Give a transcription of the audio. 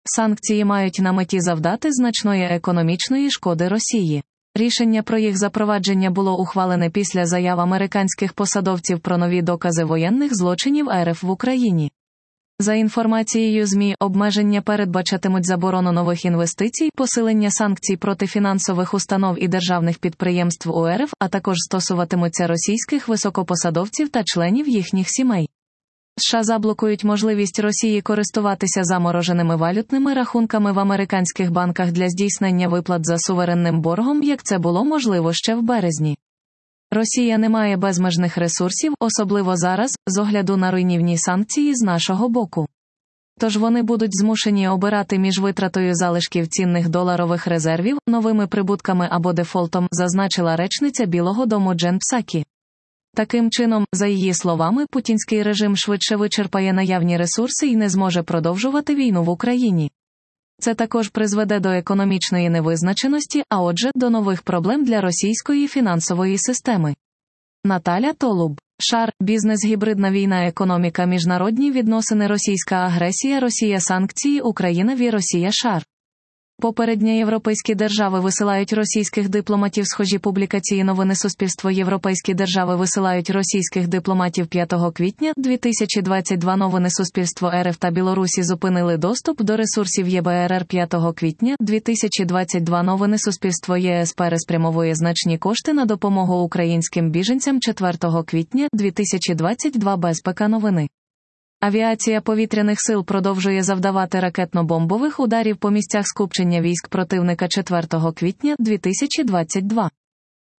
Санкції мають на меті завдати значної економічної шкоди Росії. Рішення про їх запровадження було ухвалене після заяв американських посадовців про нові докази воєнних злочинів РФ в Україні. За інформацією ЗМІ, обмеження передбачатимуть заборону нових інвестицій, посилення санкцій проти фінансових установ і державних підприємств у РФ, а також стосуватимуться російських високопосадовців та членів їхніх сімей. США заблокують можливість Росії користуватися замороженими валютними рахунками в американських банках для здійснення виплат за суверенним боргом, як це було можливо ще в березні. Росія не має безмежних ресурсів, особливо зараз, з огляду на руйнівні санкції з нашого боку. Тож вони будуть змушені обирати між витратою залишків цінних доларових резервів, новими прибутками або дефолтом, зазначила речниця Білого дому Джен Псакі. Таким чином, за її словами, путінський режим швидше вичерпає наявні ресурси і не зможе продовжувати війну в Україні. Це також призведе до економічної невизначеності, а отже, до нових проблем для російської фінансової системи. Наталя Толуб. Шар, бізнес, гібридна війна, економіка, міжнародні відносини, російська агресія, Росія, санкції, Україна, Росія, шар. Попередньо європейські держави висилають російських дипломатів. Схожі публікації новини Суспільство. Європейські держави висилають російських дипломатів 5 квітня 2022. Новини Суспільство. РФ та Білорусі зупинили доступ до ресурсів ЄБРР 5 квітня 2022. Новини Суспільство. ЄС переспрямовує значні кошти на допомогу українським біженцям 4 квітня 2022. Безпека. Новини. Авіація повітряних сил продовжує завдавати ракетно-бомбових ударів по місцях скупчення військ противника 4 квітня 2022.